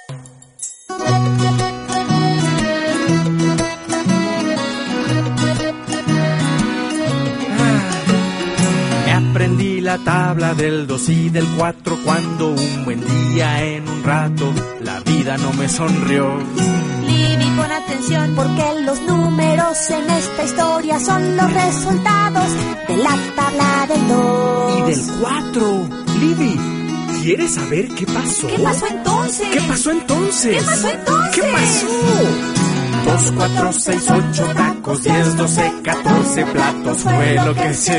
Aprendí la tabla del 2 y del 4 cuando un buen día en un rato la vida no me sonrió. Libby, pon atención, porque los números en esta historia son los resultados de la tabla del 2 y del 4. Libby, ¿quieres saber qué pasó? ¿Qué pasó entonces? ¿Qué pasó entonces? ¿Qué pasó entonces? ¿Qué pasó? 2, 4, 6, 8 tacos, 10, 12, 14 platos fue lo que se